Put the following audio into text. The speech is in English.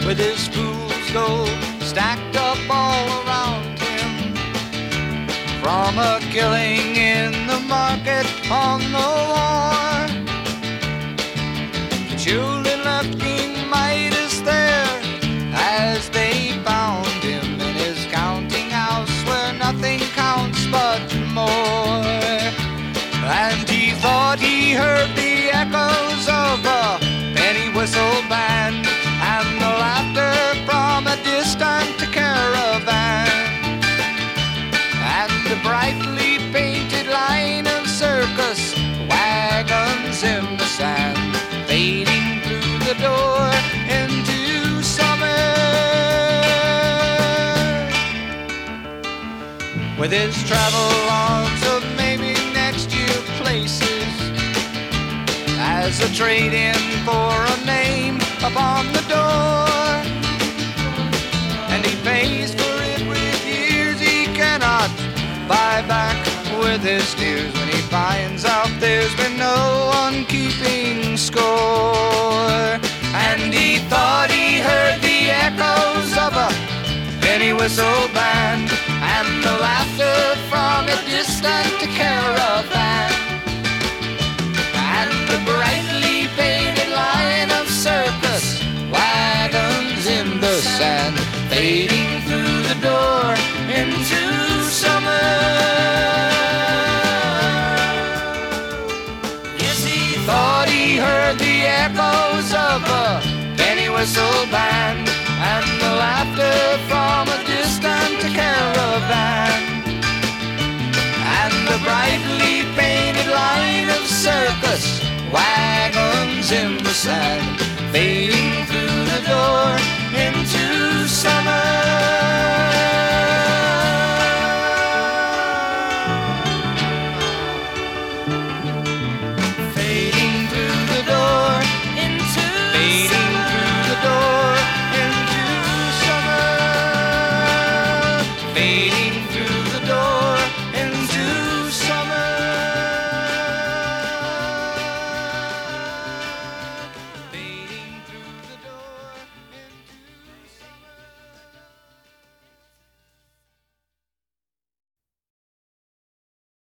with his fool's gold stacked up all around him. From a killing in the market on the war, the children left King Midas there as they found him in his counting house where nothing counts but more. And he thought he heard the echoes of a penny whistle band and the laughter from a distant caravan, and the brightly painted line of circus wagons in the sand fading through the door into summer. With his travel logs of maybe next year places as a trade-in for a name upon the door, and he pays for it with years he cannot buy back with his tears when he finds out there's been no one keeping score. And he thought he heard the echoes of a penny whistle band and the laughter from a distant caravan, and the brightly painted line of circus wagons in the sand fading through the door into summer. Yes, he thought he heard the echoes of a penny whistle band and the laughter from a distant caravan, and the brightly painted line of circus wagons in the sand